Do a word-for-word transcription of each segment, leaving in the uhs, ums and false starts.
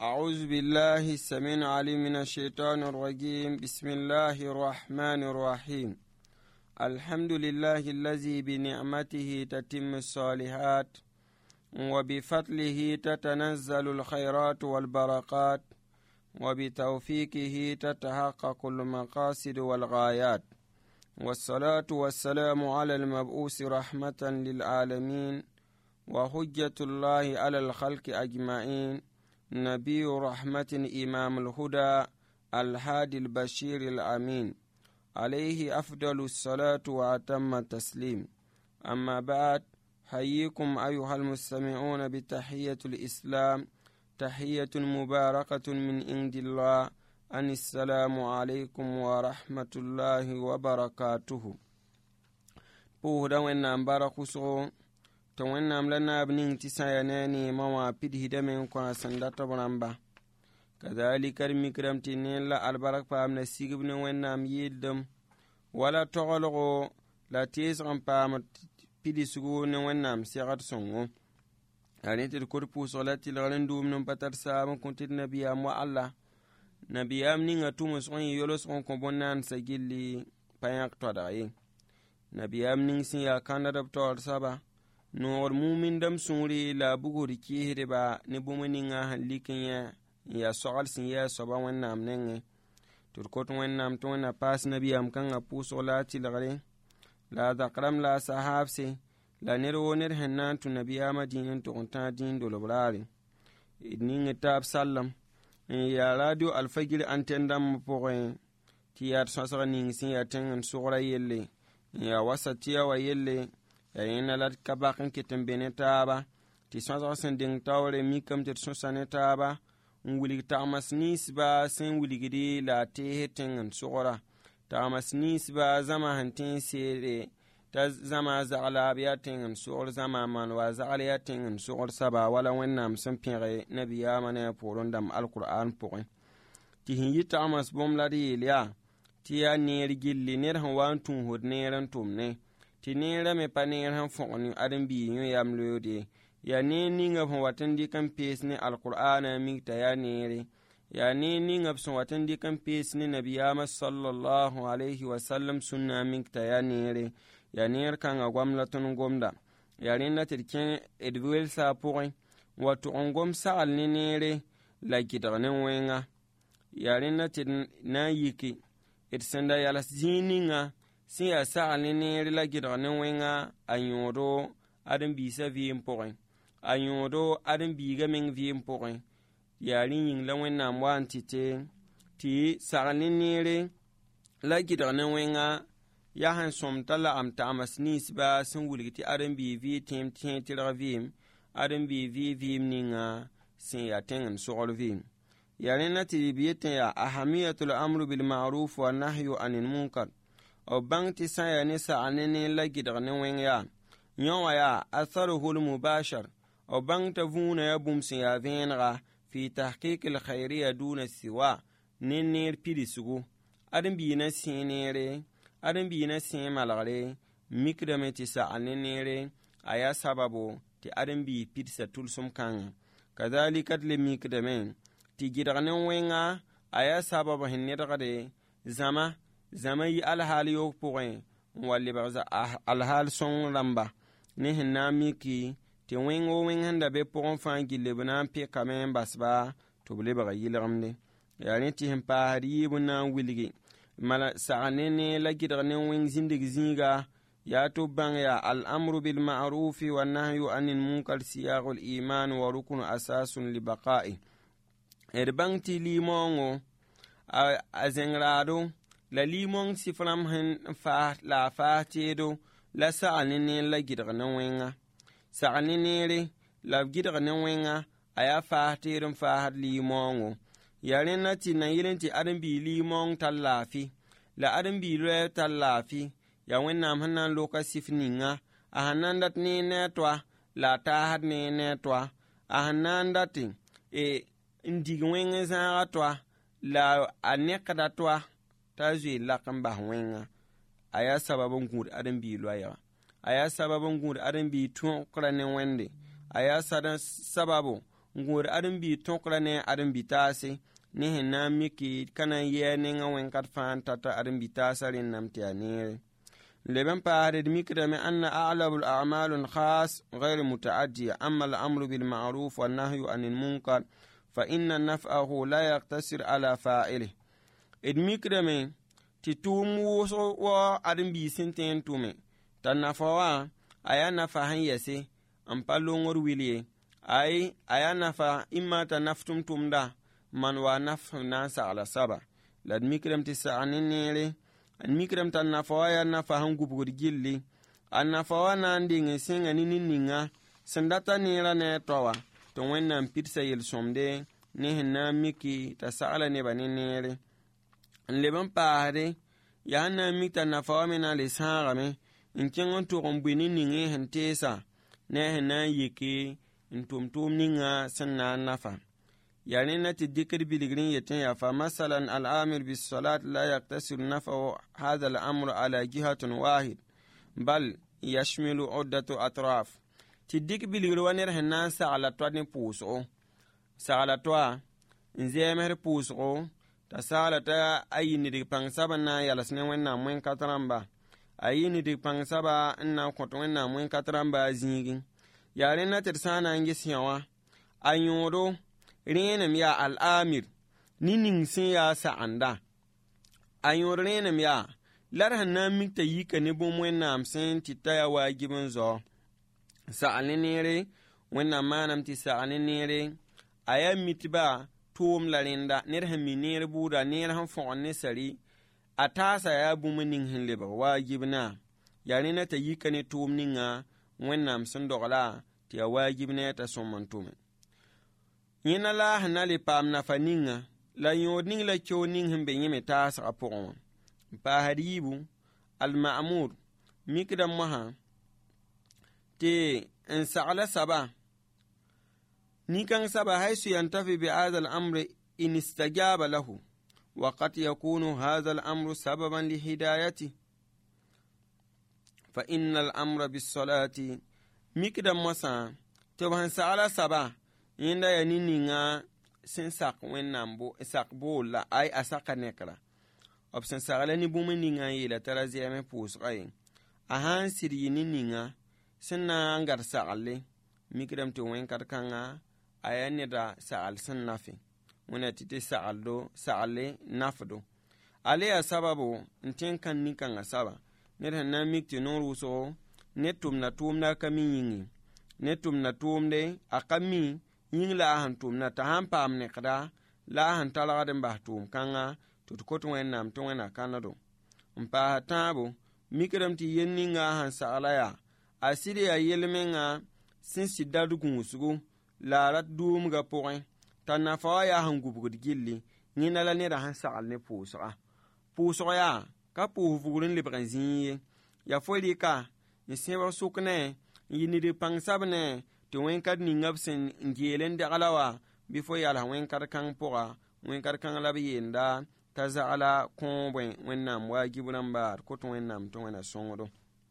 أعوذ بالله السميع العليم من الشيطان الرجيم. بسم الله الرحمن الرحيم. الحمد لله الذي بنعمته تتم الصالحات وبفضله تتنزل الخيرات والبركات وبتوفيقه تتحقق المقاصد والغايات، والصلاة والسلام على المبعوث رحمة للعالمين وحجة الله على الخلق أجمعين، نبي رحمة إمام الهدى الهادي البشير الأمين، عليه أفضل الصلاة وأتم التسليم. أما بعد، حييكم أيها المستمعون بتحية الإسلام، تحية مباركة من عند الله، أن السلام عليكم ورحمة الله وبركاته. بوهدا وإنام باركوسو to wẽnnaam la naab ning tɩ sã ya ne a neemã wã pidisdame n kõ a sẽn dat b rãmba. Kazalika d mikrame tɩ ne la albark paam na sigb ne wẽnnaam yɩɩldem, wala toglgo la teesg n paam pidisgu ne wẽnnaam segd sõngo. A rẽ tɩ d kod pʋʋsg la tɩlgr n dʋʋmd n pa tar saab n kõ tɩ d nabiyaam wa alla. Nabiyaam ninga tʋmsg n yɩ yolsg n kõ bõn-naansã gilli pa yãk toadg ye. Nabiyaam ning sẽn yaa kãndd b taoor saba, noor mumin dam sũuri la bugr kɩɩsdba ne bũmb ninga sẽn lik n yã n yaa sogl sẽn yaa soaba wẽnnaam nengẽ. Tɩ d kot wẽnnaam tɩ wẽnna paas nabiyaam kãngã pʋʋsg la a tɩlgre, la a zakrame la a sahaabse, la ned woo ned sẽn na n tũ nabiyaamã dĩin n tʋg n tãag dĩin dolb raare. D ning taab sallem n yaa radio alfagir antɛn dãmb pʋgẽ tɩ yaa d sõsg ning sẽn yaa tẽng n sogra yelle, n yaa wasatiya wa yelle. Ya yẽna la d ka bak n ket n be ne taaba, tɩ sõsg sẽn deng taoore mikame tɩ d sõsa ne taaba, n wilg tagmas ninsba sẽn wilgde la a teese tẽng n sogra. Tagmas ninsba zãma sẽn tẽen seede t'a zãma zagla b yaa tẽng n sogr, zãma man wa zagl yaa tẽng n sogr saba, wala wẽnnaam sẽn pẽge nabiyaamã ne a poorẽ dãmb alkur'an pʋgẽ. Tɩ sẽn yɩ tagmas bõmb la d yeel yaa tɩ yaa neer gilli ned sẽn wa n tũusd neer n tʋmne, tɩ neerã me pa neer sẽn fõg ne ãdem-biig yõ yam loode. Yaa neer ninga b sẽn wat n dɩk n pees ne alkur'ana mik t'a yaa neere. Yaa neer ninga b sẽn wat n dɩk n pees ne nabiyaamã sallallahu alayhi wa sallam sũnna mik t'a yaa neere. Yaa neer kãngã goam la tõnd gomda. Yaa rẽnda tɩ d kẽ d welsã pʋgẽ wa tʋg n gom sagl ne neere la gɩdg ne wẽnga. Yaa rẽnda tɩ d na n yiki d sẽn da yals zĩig ninga sẽn yaa sagl ne neer la gɩdg ne wẽnga a yõodo ãdem-biisã vɩɩm pʋgẽ, a yõodo ãdem-biigã meng vɩɩm pʋgẽ. Yaa rẽ yĩng la wẽnnaam wa n tɩte tɩ sagl ne neere la gɩdg ne wẽnga yaa sẽn sõm t'a lagem tagmas ninsba sẽn wilg tɩ ãdem-biig vɩɩ tẽem tẽe tɩrg vɩɩm, ãdem-biig vɩɩ vɩɩm ninga sẽn yaa tẽng n sogl vɩɩm. Yaa rẽnda tɩ b yetẽ yaa ahamiyatul amru bilmaruf wa nahyu anil munkar. O bãng tɩ sã yaa ne sagl ne neer la gɩdg ne wẽng yaa yõ wã yaa atharuhu lmubashar. O bãng t'a vũunã yaa bũmb sẽn yaa vẽenega fɩ tahkik lkhayriya dũna siwa ne neer pidisgu. Ãdem-biinã sẽn neere, ãdem-biinã sẽn malgre, mikdame tɩ sagl ne neere a yaa sababo tɩ ãdem-biig pidsa tʋlsem kãngã. Kazalika d le mikdame tɩ gɩdg ne wẽnga a yaa sabab sẽn nedgde zãma zãma yi alhaal yoog pʋgẽ n wa lebg alhaal sõng rãmba ne sẽn na n miki tɩ wẽng o wẽng sẽn da be pʋgẽ fãa gilli b na n pẽkame n basba tɩ b lebga yɩlgemde. Yaa rẽ tɩ sẽn paasd yɩɩb n na n wilgi mala sagl ne ne la gɩdg ne wẽng zĩndg zĩiga yaa tɩ b bãng yaa al-amru bilma'rufi wa nahyu anil munkar siyagul iman wa ruknu asasun li baqa'i. D bãng tɩ limoongo a zẽng raado la limong sifram hen fa la fa teedo la sagl ne neer la gɩdg ne wẽnga. Sagl ne neere la gɩdg ne wẽnga a yaa faas teed n faasd limongo. Yaa rẽnda tɩ na yɩlẽ tɩ ãdem-biig limong tar laafɩ la ãdem-biig loɛɛ tar laafɩ. Yaa wẽnnaam sẽn na n loka sɩf ninga a sẽn na n dat neer ne a toa la a taasd neer ne a toa, a sẽn na n datɩ n dig wẽng zãaga toa la a nekda toa t'a zoe lak n bas wẽnga. A yaa sabab n gũud ãdem-biig loɛɛga, a yaa sabab n gũud ãdem-biig tõokra ne wẽnde, a yaa sababo ngur adam bi tokra ne adam bi tase ne henna miki kana ye ne ngawen kat fan tata adam bi tasarin namti anere لبن بارد مكرم أن أعلب الأعمال خاص غير متعدية أما الأمر بالمعروف والنهي عن المنكر فإن نفعه لا يقتصر على فاعله المكرم تتوم وصو وعدم بيسنتين تومي تنفوا أيا نفع يسي أمبالونغر ويلي أي أيا نفع إما تنفتم تومدا من ونفع ناس على سبع لدمكرم تسعني نيري an mikram tan na fawaya na fahan gubur gilli an na fawana ndinge senga nini ninga sandata nira ne towa to wenna pitsa yel somde ne hinna miki ta sala ne baninere an leban paare ya na mita na fawamena le sarame in kengon to gombini ninge hentesa ne hinna yiki in tumtum ninga sanna nafa يعني نتي الذكر بالغرين يتنيا فمثلا الآمر بالصلاة لا يقتصر نفع هذا الأمر على جهة واحد بل يشمل عدة أطراف تديك بالغرين هنا سعلا تواني بوسو سعلا توا نزيمر بوسو تسعلا تا أي نديك بانسابنا يلسنين وينا موين كترامبا أي نديك بانسابا إنا كتوينا موين كترامبا زيغين يعني نتي رسانا انجي سيوا أيورو renem ya al'amir ninin sin ya sa'anda ayon renem ya lar hanna mikta yika ne bon wenna amsen tita ya wajibin zo sa'alinere wenna manam ti sa'alinere aya mitba tum larinda ner haminere buda ner han fonne sari atasa ya bumunin hinleba wajibna yani na ta yika ne tum ninga wenna amsen dogala ti ya wajibne ta somantume yina la hanali pam na faninga la yodning la choning himbe yime ta sa apon pa haribu al ma'mur mikdam maha te in sa'ala saba ni kan saba haisu yantafi bi hadha al amr in istajaba lahu wa qad yakunu hadha al amru sababan li hidayati fa inna al amra bis salati mikdam masa to ban sa'ala saba inda ya nininga sin sak wennam bo sak bo la ay asaka nekra option sagala ni bumi ninga yela tara zeme pus ay ahan siri nininga sinna ngar sagalle mikram to wen karkanga ayane da sagal sin nafi wona tite sagaldo sagalle nafdo ale asababu nten kan nikan asaba ne na mikti noru so netum na tumna kaminyi netum na tumde akami ying la han tum na ta han pam ne kada la han talaga den ba tum kanga to ko to en nam to na kanado umpa tabo mikram ti yenni nga han salaya asiri ya yelmenga sin sidadu kunsugo la rat dum ga poin tanna fa ya han gubu gilli ni na la ne da han sal ne pusa pusa ya ka pu vugurin le branzi ya foli ka ni sewa sukne yini de pangsabne to wen kad ni ngabsen ngelen de alawa bifo yala wen kar kan poa wen kar kan labi yenda taza ala konbwen wen nam wajibunan bar ko to wen nam to wen songodo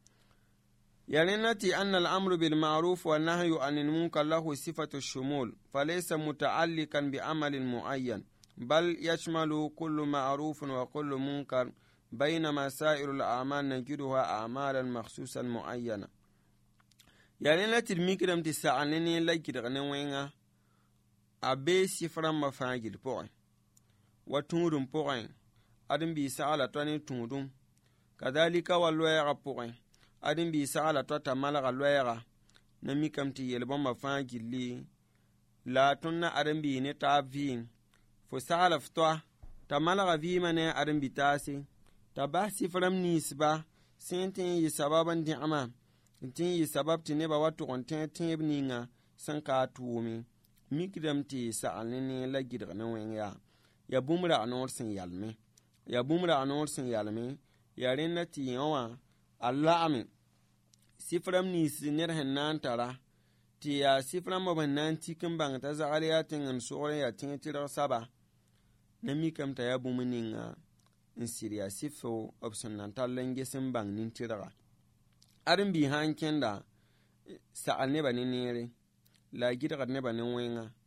yalinati anna al-amru bil ma'ruf wa nahyu 'anil munkar lahu sifatu ash-shumul falaysa muta'alliqan bi amalin mu'ayyan bal yashmalu kullu ma'rufin wa kullu munkar bainama sa'iru al-a'mal najiduha a'malan makhsusan mu'ayyana yani la tirmikram ti sa'anene la kidane wenga abe sifran mafagil poin watundum poin adin bi sa'ala tani tundum kadhalika walwaya poin adin bi sa'ala to tamala galwaya na mikam ti yelbon mafagil li la tunna adin bi ne tavin fo sa'ala ftwa tamala gavi mane adin bi tasi tabah sifram nisba sentin yi sababan di ama tin yi sabab ti ne ba watu konten tin ibninga san ka tuumi mikdam ti sa'alni la gidgana wenga ya bumra anor sin yalme ya bumra anor sin yalme ya renna ti yawa allah amin sifram ni sinir hannan tara ti ya sifram mabannan tikin bang ta zaliyatin an sore ya tin tirar saba na mikam ta ya bumuninga in siriya sifo option nan talenge sin bang nin tiraga arin bi hanken da sa'al ne ba ne nere la gidgar ne ba ne wenga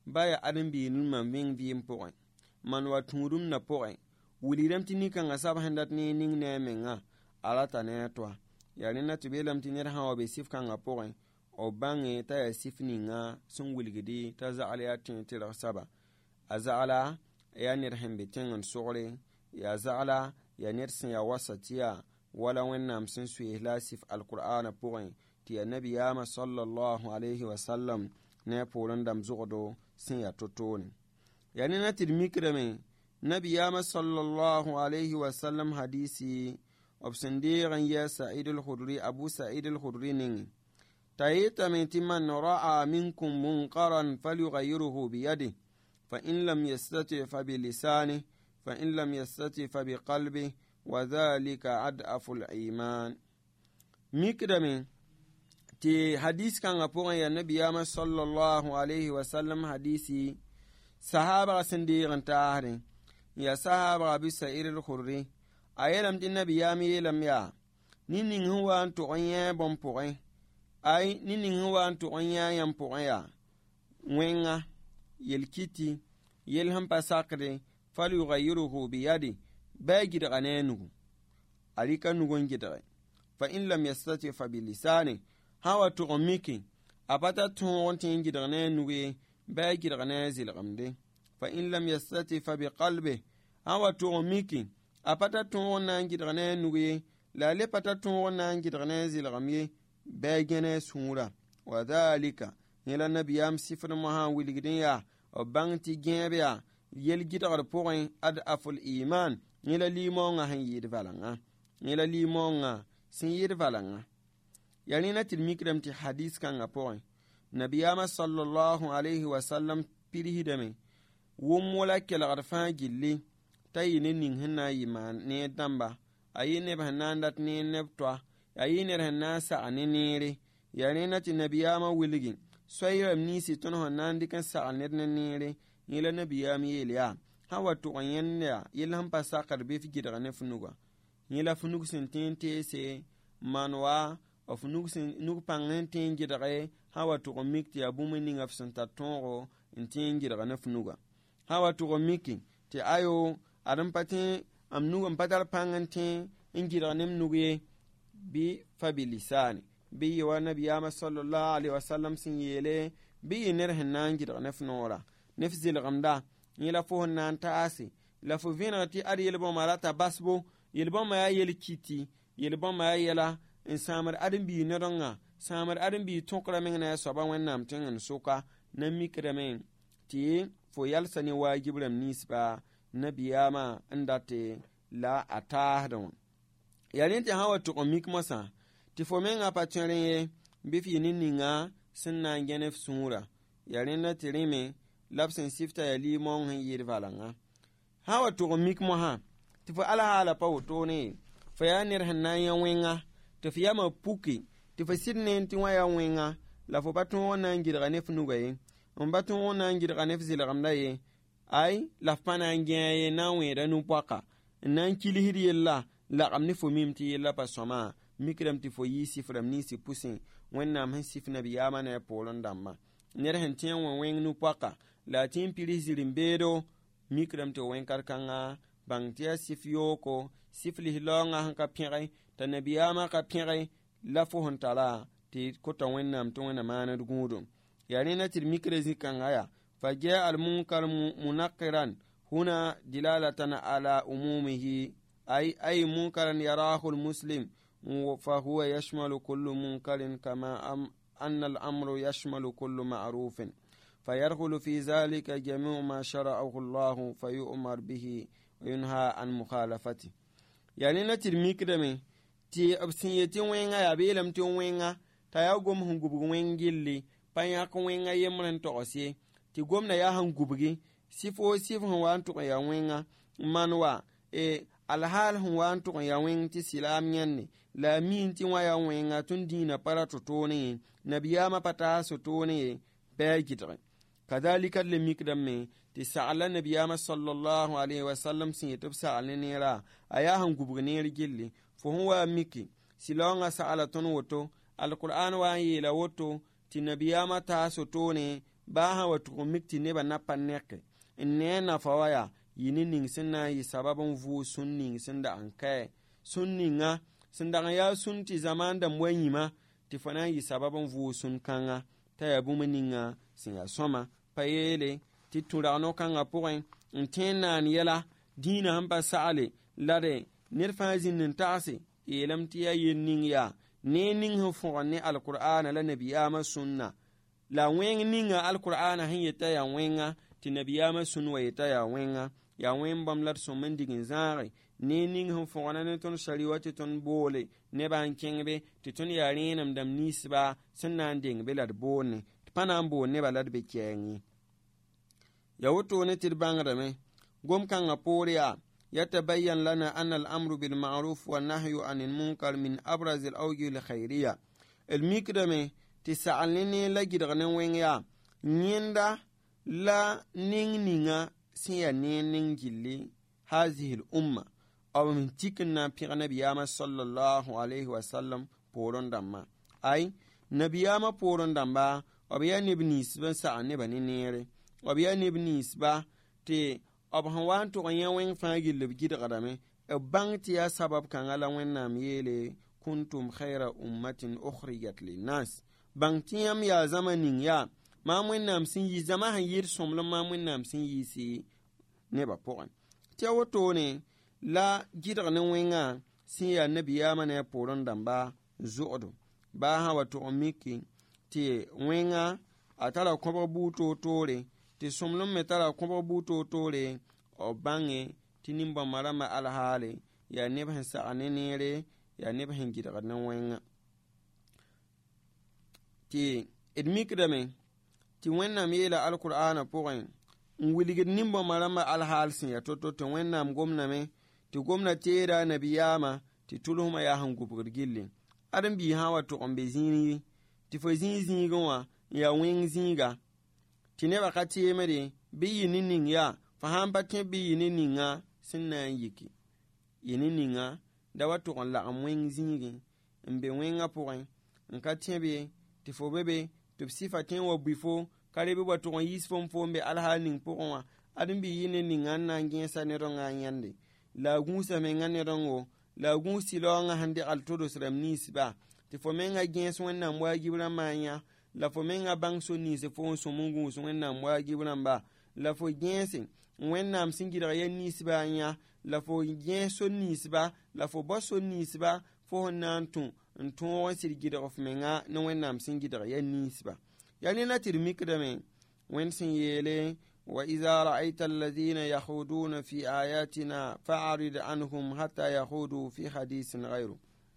baya adam bi nun man ving bi mpoe man wa turum na poe wuliram tini kan asab handat ni ning ne menga alata ne to yani na tubelam tinir hawa be sif kan apoe o bange ta ya sif ninga sun wulgidi ta za ala tin tira saba azala ya nir hembe tin sore ya zala ya nir sin ya wasatiya wala wannam sun su ihlasif alquran poe ti annabi ya sallallahu alaihi wasallam ne polan dam zugodo sin ya totoni yani na tirmikrame nabi ya sallallahu alaihi wasallam hadisi obsendiran ya sa'id al-khudri abu sa'id al-khudri nin tayita min timan ra'a minkum munkaran falyughayyirhu bi yadihi fa in lam yastati fa bi lisanihi fa in lam yastati fa bi qalbihi wa dhalika ad'afu al-iman mikdame ti hadis kan apon ya nabi ya sallallahu alaihi wasallam hadisi sahaba sindiran tahrin ya sahaba bi sa'id al-khudri ayelam tin nabi ya mi lam ya ninin huwa antu onye bon poin ay ninin huwa antu onya yam poin ya wenga yelkiti yelham pasakre fal yughayyiruhu bi yadi bagi da kanenu alika nugon gidare fa in lam yastati fa bi lisani hawa tu ummiki abata tun tin gidare nuwe bagi da kanezil gamde fa in lam yastati fa bi qalbi hawa tu ummiki apata tun nan gidare nuwe la le pata tun nan gidare zil gamye bagene sura wa dhalika ila nabiyam sifr maha wiligidin ya o bangti gebya yel gidare poin ad aful iman ila limonga han yid valanga ila limonga sin yid valanga yani na tilmikram ti hadis kan apoin nabiyama sallallahu alaihi wasallam pirihidame wumula kela arfa gilli tayine nin hinna yiman ne damba ayine bahanandat ne neptwa ayine hanasa anenere yani na ti nabiyama wiligi soyram nisi ton honan dikan sa anenere ila nabiyama yeliya hawa to onyenna yilam pasakar be figida ne funuga yila funug sentente se manwa of nug sen nug pangen gidare hawa to mikti abumeni ngaf santa tongo intin gidare ne funuga hawa to miki te ayo adam pati am nugam patar pangen tin ingidare ne nuge bi fabilisani bi wa nabiyama sallallahu alaihi wasallam sin yele bi ner hanan gidare ne funora nefzil gamda yela fo nan taasi la fo vinati ar yelbo malata basbo yelbo ma yel kiti yelbo ma yela in samar adin bi nedonga samar adin bi tokra men na so ba wannam tin suka nan mikramen ti fo yalsani wajibram nisba nabiyama indate la atahadon yalinti hawa to mik masa ti fo men apatire bi fi ninninga sunna genef sura yalinna tirime labsen sifta ya limon han yir valanga hawa to mik mo ha ti fa ala hala pa to ne fa ya nir hanan ya wenga to fi ma puki ti fa sidne ti wa ya wenga la fo patun wona ngir ne funu gaye on batun wona ngir ne fzil gamda ye ai la pana ngiye na we da nu paka nan kili hidiyella la amni fo mimti yella pa soma mikram ti fo yi sifram ni si pusin wenna man sifna biyama na polon damma ner hen tien won wen nu paka la tin pili zirimbedo mikram to wen karkanga bangtia sifyoko sifli hilonga hanka pire tanabiyama ka pire la fo hontala ti kota wennam to wena mana dugudo yani na tir mikrezi kangaya faja al munkar munaqqiran huna dilalatan ala umumihi ay ay munkaran yarahu al muslim fa huwa yashmalu kullu munkarin kama am anna al amru yashmalu kullu ma'rufin فيدخل في ذلك جميع ما شرعه الله فيؤمر به وينهى عن مخالفته يعني نترمي كدمي تي أبسنيتي وينغا يبيلم تي وينغا تياغم هنغوب وينغيلي بانياك وينغا يمرن توسي تي غومنا يا هنغوبغي سيفو سيف هوانتو يا وينغا manwa e alhal huwantu ya wenti silam yanne la minti wa ya wenga tundina para totone nabiyama pata sotone bagitre kadhalika lemikdam me ti sa'ala nabiyama sallallahu alaihi wasallam sin yitub sa'ala nera aya han gubgne gilli fo huwa miki silonga sa'ala ton woto alquran wa yela woto ti nabiyama ta sotone ba ha wa tugu mikti ne ba na paneke ne na fawaya yini ning sinna yi sababun vu sunning sinda an kai sunninga sinda ya sunti zaman da mwanyima ti fana yi sababun vu sun kanga ta ya bu meninga sin ya soma payele ti tura no kanga poin ntena ni yala dina hamba saale lade nirfazin nin taasi yelam ti ya yinning ya ne ning ho fo ne alquran la nabiyama sunna la wen ninga alquran hin yeta ya wenga ti nabiyama sunwa yeta ya wenga ya wen bam lat so men digin zare ne ning ho fo ne ton shariwati ton bole ne ban kengbe ti ton ya renam dam nisba sunna ding be lat bone panam bo ne balad be kengi ya wuto ne tirbangada me gom kan aporiya yatabayyan lana anna al-amru bil ma'ruf wa nahyu anil munkar min abraz al-awjuh al-khairiyya al-mikdame tisa'alni la gidgane wenya nyinda la ningninga siya ning gilli hazihi al-umma aw min tikna fi nabiyama sallallahu alayhi wa sallam poron damma ay nabiyama poron damba obiya nibnis ban sa'ane baninere obiya nibnis ba te ob han wan to yan wen fagi le gida kadame e bangti ya sabab kan ala wen nam yele kuntum khaira ummatin ukhrijat lin nas bangti yam ya zamanin ya ma mun nam sin yi zama han yir somlo ma mun nam sin yi si ne ba pon te woto ne la gida ne wenga sin ya nabiya mana poron damba zuodo ba ha wato omiki te wenga atala ko buto tore ti somlum metara ko buto tore o bange tinimba marama alhale ya nebhan sa anenere ya nebhan gida nan wenga ti edmikdame ti wenna mela alqur'ana poin wuligid nimba marama alhal sin ya toto to wenna gomna me ti gomna tera nabiyama ti tulhuma ya han gubur gillin adam bi hawa to ombe zini ti fo zini zini gwa ya wen zinga tine bakati mere bi yinin ya faham batin bi yinin nga sinna yiki yinin nga da watu on la amwen zingi mbe wenga poin nka tiebe ti fo bebe to sifatin wo bifo kare be watu on yisfom fombe alhalin poa adin bi yinin nga na ngin sanero nga nyande la gunsa me ngane rongo la gunsi lo nga hande altodo sramnis ba ti fo menga gens wonna mwa gibra manya la fo menga bang so ni se fo so mungu so wonna mwa gibra ba la fo gens wonna am singira yen ni siba nya la fo gens so ni siba la fo boso ni siba fo nantu nto won sirgira of menga no wonna am singira yen ni siba yani na tirmikdame wen sin yele وإذا رأيت الذين يخوضون في آياتنا فأعرض عنهم حتى يخوضوا في حديث غيره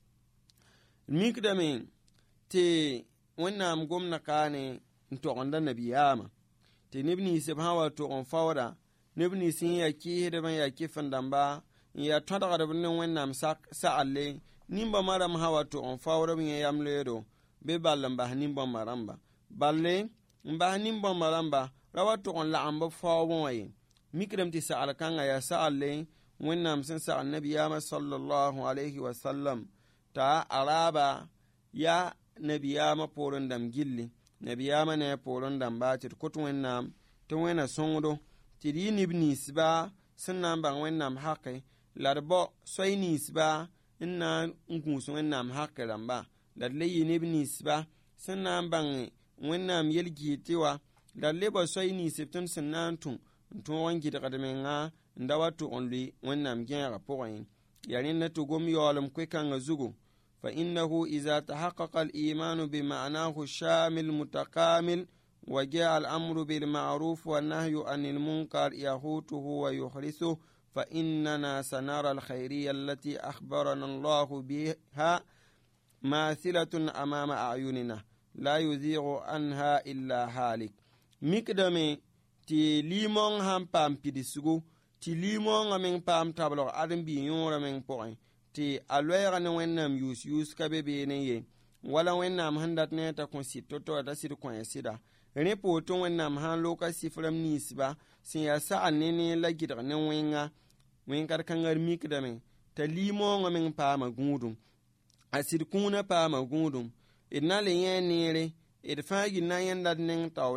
المقدمين تي ونام قمنا كاني انتو عندنا بياما تي نبني سبحانه وتعالى فورا نبني سين يكيه دما يكيه فندنبا يا تدغر بنا ونام سألي نمبا مرم هوا تعالى فورا بنا يامليرو ببالن بها نمبا مرمبا بالي مبها نمبا مرمبا rawatu on la amba fawon waye mikram ti sa'al kanga ya sa'alle wannam sun sa annabi ya sallallahu alaihi wa sallam ta araba ya nabi ya ma poron dam gilli nabi ya ma ne poron dam ba ti kutu wannam to wena songo ti di ibn isba sunnan ban wannam haqqi larbo soyni isba inna ngun sun wannam haqqi lamba lalle ibn isba sunnan ban wannam yelgi tiwa dalle ba soy ni septun sanantun tun wangi da kadamenga ndawatu onli wannam gera poin yani na to gom yolam kwe kan zugo fa innahu idza tahaqqaqa al-iman bi ma'nahu shamil mutakamil wa ja'a al-amru bil ma'ruf wa nahyu anil munkar yahutuhu wa yuhrisu fa innana sanara al-khairiyya allati akhbarana Allah biha mathilatun amama a'yunina la yuzighu anha illa halik mikdame ti limon ham pam pidisugo ti limon ngamen pam tablo adam bi yora men point ti aloyra ne wennam yus yus kabebe ne ye wala wennam handat ne ta konsito to ta sir kon sida ne poto wennam han loka sifram nisba sin ya sa anene la gidra ne wenga wen kar kangar mikdame ta limon ngamen pam gudum asir kuna pam gudum idna le yenere id fagi na yanda nen tawre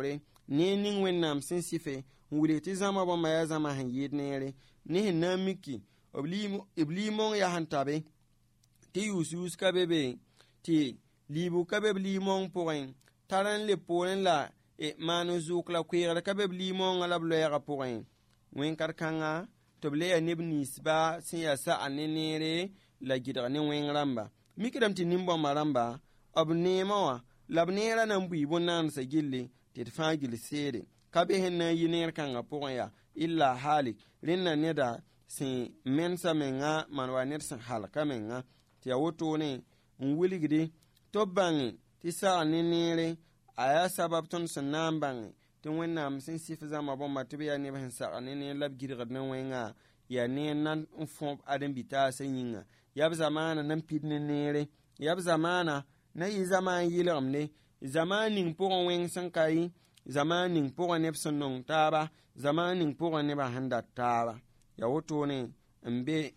ne ning wẽnnaam sẽn sɩfe n wilg tɩ zãma bãmba yaa zãma sẽn yɩɩd neere ne sẽn na n miki b liimong yaa sẽn tabe tɩ yuus-yuus ka be be tɩ liibu ka be b liimong pʋgẽ tar n le poorẽ la maan n zʋʋk la koeegr ka be b liimongã la b loɛɛgã pʋgẽ wẽn-kar-kãngã tɩ b le yaa neb ninsba sẽn yaa sa'a ne neere la gɩdg ne wẽng rãmba mikdame tɩ nin-bãmba rãmba b neemã wã la b neerã na n bui bõn-naansã gilli tɩ d fãa gill seede ka be sẽn na n yɩ neer kãngã pʋgẽ yaa illa halik rẽnna neda sẽn mensa menga man wa ned sẽn halka menga tɩ yaa wotone n wilgde tɩ b bãnge tɩ sagl ne neere a yaa sabab tõnd sẽn na n bãnge tɩ wẽnnaam sẽn sɩf zãma bãmba tɩ b yaa neb sẽn sagl ne neer la b gɩdgd ne wẽngã yaa neer nan n fõb ãdem-bi-taasã yĩnga yaa b zamaana nan pid ne neere yaa b zamaana na yɩ zamaan yɩlgemde zamaan ning pʋgẽ wẽng sẽn ka yɩ zamaan ning pʋgẽ neb sẽn nong taaba zamaan ning pʋgẽ nebã sẽn dat taaba yaa wotone n be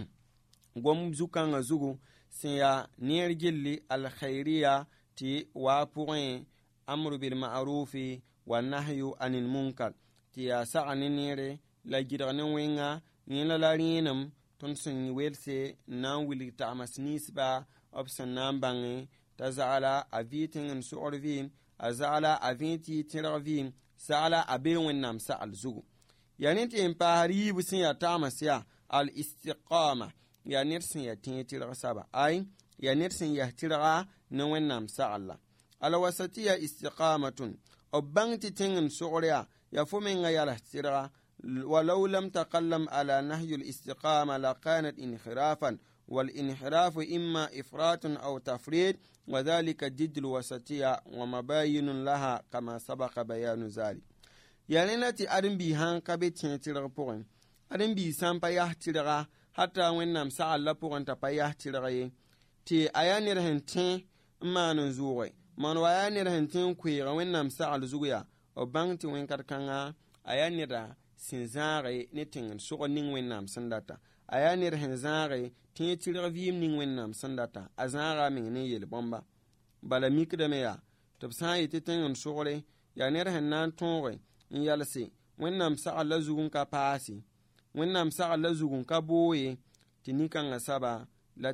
gom zu-kãngã zugu sẽn yaa neer gilli alkhayriya tɩ waa pʋgẽ amru bilma'rufi wa nahyu anil munkar tɩ yaa sagã ne neere la gɩdg ne wẽnga yẽla la rẽenem tõnd sẽn welse n na n wilg tagmas ninsba b sẽn na n bãnge t'a zagla a vɩɩ tẽng n sogr vɩɩm a zagla a vẽ tɩ y tẽrg vɩɩm sagla a bee wẽnnaam sagl zugu yaa ne tɩ n paasd yiib sẽn yaa tagms yaa al istiqama yaa ned sẽn yaa tẽeg tɩrg saba ay yaa ned sẽn yas tɩrga ne wẽnnaam saglla alwasatiya istiqamatun b bãng tɩ tẽng n sogr yaa yaa fo menga yals tɩrga ولو لم تقلم على نهي الاستقامة لكانت انحرافا والانحراف إما إفراط أو تفريط وذلك ضد الوسطية ومباين لها كما سبق بيان ذلك يعني نتي أدم بيهان كبتين تلغ بوغن أدم بيسان باياه تلغا حتى وينام ساعة لبوغن تباياه تلغي تي أياني رهن تين ما نزوغي من وياني رهن تين كويغ وينام ساعة لزوغيا وبانتي وين كاركانا أياني رهن sẽn zãage ne tẽng n sog ning wẽnnaam sẽn data a yaa ned sẽn zãage tɩ yẽ tɩrg vɩɩm ning wẽnnaam sẽn data a zãaga a meng ne yel bõmba bala mikdame yaa tɩ b sã n yetɩ tẽng n sogre yaa ned sẽn na n tõoge n yalse wẽnnaam sagl la zug n ka paase wẽnnaam sagl la zug n ka booye tɩ nin-kãngã saba la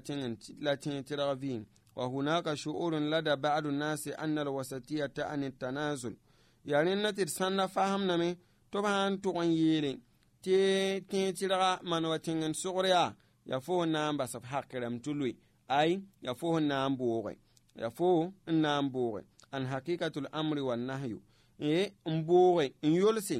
tẽ tɩrg vɩɩm wa hunaka shu'urun lada ba'du nasi anna alwasatiyata an tanazul yaa rẽnna tɩ d sãnda fasemdame tɩ b sãn tʋg n yeele tɩ tẽ tɩrga man wa tẽng n sogr yaa yaa fo n na n bas b hakrame tɩ loe ay yaa fo n na n booge yaa fo n na n booge an hakikatul amri wa nahyu e n booge n yolse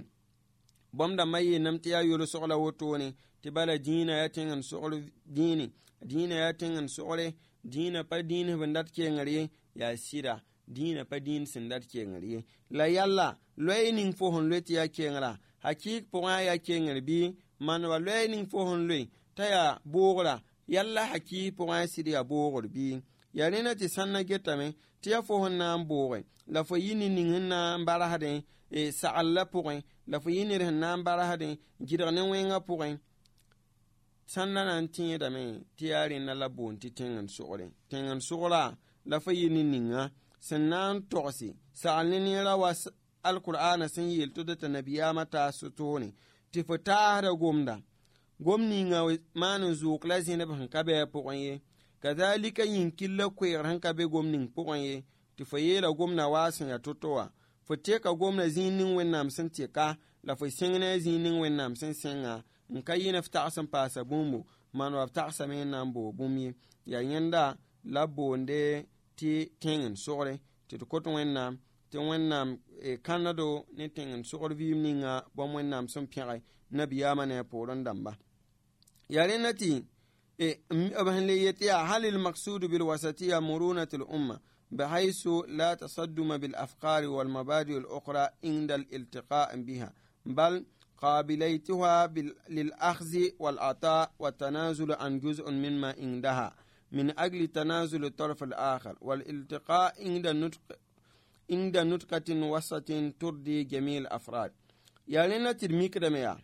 bõmb dãmbã yeelame tɩ yaa yol-sog la wotone tɩ bala dĩinã yaa tẽng n sogr dĩini dĩinã yaa tẽng n sogre dĩinã pa dĩin sẽn dat kengr ye yaa sɩda dĩinã pa dĩin sẽn dat kengr ye la yalla loɛɛ ning fo sẽn loe tɩ yaa kengra hakɩɩk pʋgẽ a yaa kengr bɩ man wa loɛɛ ning fo sẽn loe t'a yaa boogra yalla hakɩɩk pʋgẽ a sɩd yaa boogr bɩ yaa rẽnã tɩ sãnna getame tɩ yaa fo sẽn na n booge la fo yɩ ne ning sẽn na n barsdẽ sagl la pʋgẽ la fo yɩ ned sẽn na n barsdẽ gɩdg ne wẽngã pʋgẽ sãnda na n tẽedame tɩ yaa rẽnna la boon tɩ tẽng n sogre tẽng n sogra la fo yɩ ne ninga sẽn na n togse sagl ne neerã wa alqur'ana sẽn yeel tɩ d t'a nabiyaamã taa sotone tɩ fo taasda gomda gom ninga maan n zook la zẽneb sẽn ka bɩ a pʋgẽ ye kadhalika yĩn-killa koeegr sẽn ka be gom ning pʋgẽ ye tɩ fo yeela gomda waa sẽn yaa to-to wã fo teka gomda zĩig ning wẽnnaam sẽn teka la fo sẽng ne a zĩig ning wẽnnaam sẽn sẽnga n ka yɩ ne f tags n paasa bũmbu man wa b tagsame n na n boog bũmb ye yaa yẽnda la boonde tɩ tẽng n sogre tɩ d kot wẽnnaam tɩ wẽnnaam kãnado ne tẽng n sogr vɩɩm ninga bõmb wẽnnaam sẽn pẽge nabiyaamã ne a poorẽ dãmba yaa rẽnna tɩ b sẽn le yetɩ yaa hal lmaqsudu bilwasatiya murunatu lumma بحيث لا تصدم بالأفكار والمبادئ الأخرى عند الالتقاء بها بل قابليتها للأخذ والعطاء والتنازل عن جزء مما عندها من أجل تنازل الطرف الآخر والالتقاء عند نطق عند نطقة وسط ترضي جميع الأفراد يعني نترميك دميا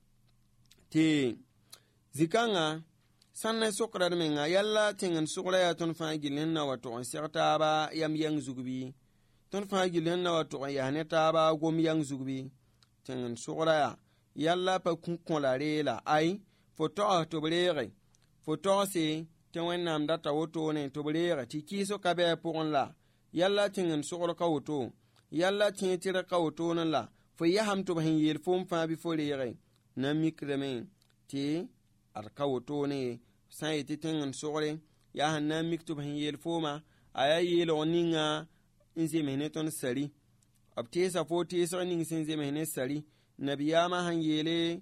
تي زكانا sanna sokrar menga yalla tengen sokra ya ton fa gilenna wato on sertaba yam yang zugbi tõnd fãa gill na wa tʋg n yaa ne taaba gom yang zugbi tẽng n sogra yaa yalla pa kũ-kõ la reela ay fo togs tɩ b reege fo togse tɩ wẽnnaam data wotone tɩ b reege tɩ kɩɩso ka bɩ a pʋgẽ la yalla tẽng n sogr ka woto yalla tẽ tɩrg ka wotone la fo yasam tɩ b sẽn yeel foom fãa bɩ fo reege na mikrame tɩ ad ka wotone ye sã n yetɩ tẽng n sogre yaa sẽn na n mik tɩ b sẽn yeel fooma a yaa yeelg ninga n zems ne tõnd sari b teesa fo teesg ning sẽn zems ne sari nabiyaamã sẽn yeele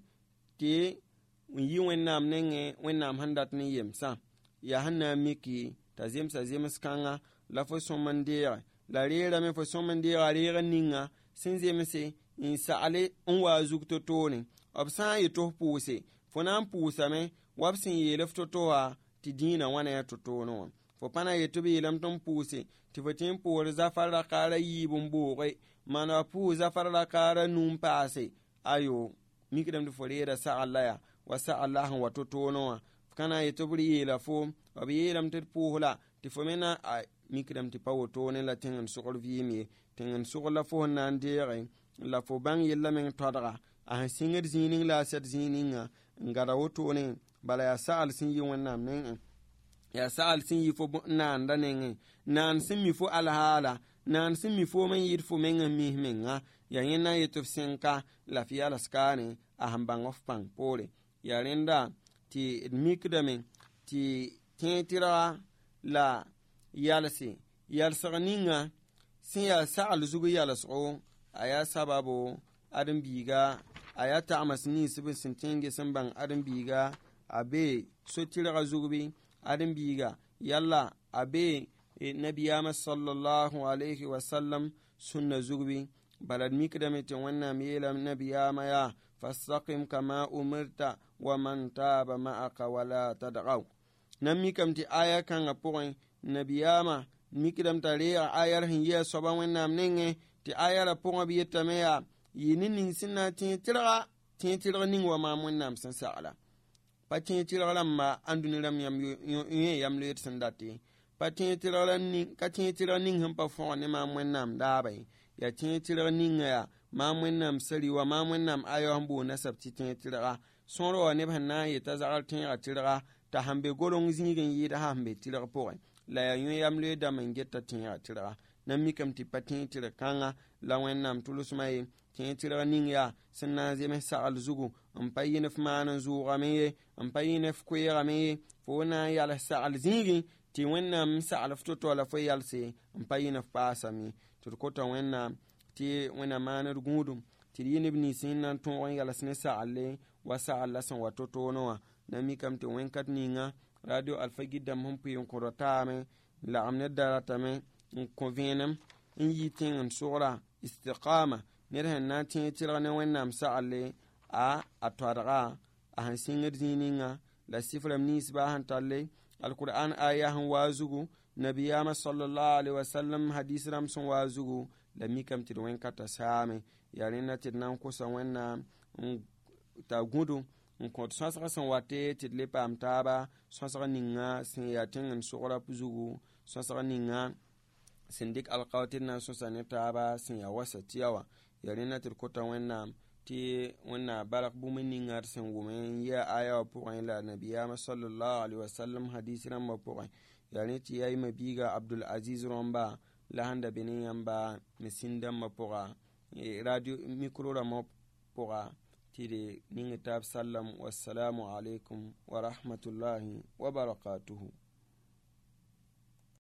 tɩ n yi wẽnnaam nengẽ wẽnnaam sẽn dat ne yemsã yaa sẽn na n miki t'a zemsa zems kãnga la fo sõm n deege la reerame fo sõm n deega reeg ninga sẽn zemse n sagle n waa zug to-toone b sã n yetɩ f pʋʋse fo na n pʋʋsame wa b sẽn yeel f to-to wã tɩ dĩinã wã ne a to-toone wã fo pa na yetɩ b yeelame tɩ n pʋʋse tɩ fo tɩ n pʋʋr zafar rakaara yiib n booge man wa pʋʋs zafar rakaara nu n paase ayo mikdame tɩ fo reeda sagl la yaa wa sagl la sẽn wa to-toone wã f ka na n yetɩ b yeela fo b yeelame tɩ d pʋʋs la tɩ fo me na a mikdame tɩ pa wotone la tẽng n sogr vɩɩm ye tẽng n sogr la fo sẽn na n deege la fo bãng yella meng toadga a sẽn sɩngd zĩig ning la a sɛd zĩig ninga n gada wotone bala yaa sagl sẽn yi wẽnnaam nengẽ yaa sagl sẽn yi fo naanda nengẽ naan sẽn mi fo alhaala naan sẽn mi foom n yɩɩd fo meng n mis menga yaa yẽ na n yetɩ f sẽnka la f yals kaane a sẽn bãng f pãng poore yaa rẽnda tɩ d mikdame tɩ tẽ tɩrga la yalse yalsg ninga sẽn yaa sagl zug yalsgo a yaa sababo ãdem-biiga a yaa tagms nins b sẽn tẽnge sẽn bãng ãdem-biiga a bee so-tɩrga zugbi ãdem-biiga yalla a bee nabiyaamã sallallahu alayhi wa sallam sũnna zugbi bala d mikdame tɩ wẽnnaam yeela nabiyaamã yaa fastaqim kama umirta wa man taaba ma'aka wala tadgaw nan mikame tɩ aya kãngã pʋgẽ nabiyaamã mikdame t'a reega aya r sẽn yi a soaba wẽnnaam nengẽ tɩ aya ra pʋgẽ b yetame yaa yɩ ne ning sẽn na n tẽ tɩrga tẽ tɩrg ning wa maam wẽnnaam sẽn sagla pa tẽ tɩrg rãmba ãndũni rãmb yẽ yam loeed sẽn date pa tẽ tɩrg ra ning ka tẽ tɩrg ning sẽn pa fõg ne maam wẽnnaam daaba ye yaa tẽ tɩrg ninga yaa maam wẽnnaam sari wa maam wẽnnaam aya sẽn boond nasab tɩ tẽ tɩrga sõor wa neb sẽn na n yeta zagr tẽega tɩrga t'a sẽn be golong zĩig n yɩɩda sẽn be tɩrg pʋgẽ la yaa yõ yam loeedame n geta tẽega tɩrga na mikame tɩ pa tẽ tɩrg kãnga la wẽnnaam tʋlsmã ye tẽ tɩrg ning yaa sẽn na n zems sagl zugu n pa yɩ ne f maan n zʋʋgame ye n pa yɩ ne f koeegame ye fo na n yals sagl zĩigẽ tɩ wẽnnaam n sagl f to-to la fo yalse n pa yɩ ne f paasame tɩ d kota wẽnnaam tɩ wẽna maan d gũudum tɩ d yɩ neb nins sẽn na n tõog n yals ne sagle wa sagl la sẽn wa to-toone wã na mikame tɩ wẽnkat ninga radio alfa gidam sẽn pʋɩ n kõd taame lagem ned da ratame n kõ vẽenem n yi tẽng n sogra istiqama ned sẽn na n tẽ tɩrg ne wẽnnaam sagle a a toadga a sẽn sɩngd zĩig ninga la sɩframe nins baa sẽn talle alquran aya sẽn waa zugu nabiyaamã sallallahu alaihi wasallam hadis rãmb sẽn waa zugu la mikame tɩ d wẽnkata saame yaa rẽnda tɩ d na n kosa wẽnnaam t'a gũdu n kõt sõsg sẽn wate tɩ d le paam taaba sõsg ninga sẽn yaa tẽng n sogra zugu sõsg ninga sẽn dɩk alkao tɩ d na n sõsa ne taaba sẽn yaa wasa tɩ ya wã yaa rẽnda tɩ d kota wẽnnaam tɩ wẽnnaam bark bũmb ninga d sẽn wʋme n yi aya wã pʋgẽ la nabiyaamã sallallahu alaihi wasallam hadis rãmbã pʋgẽ yaa rẽ tɩ yaa yɩ mabiiga abdul aziz rõmba la sẽn da be ne yãmba ne sĩn-dãmbã pʋga radio micro rãmbã pʋga tɩ d ning taab sallam wassalamu alaikum wa rahmatullahi wa barakatuhu.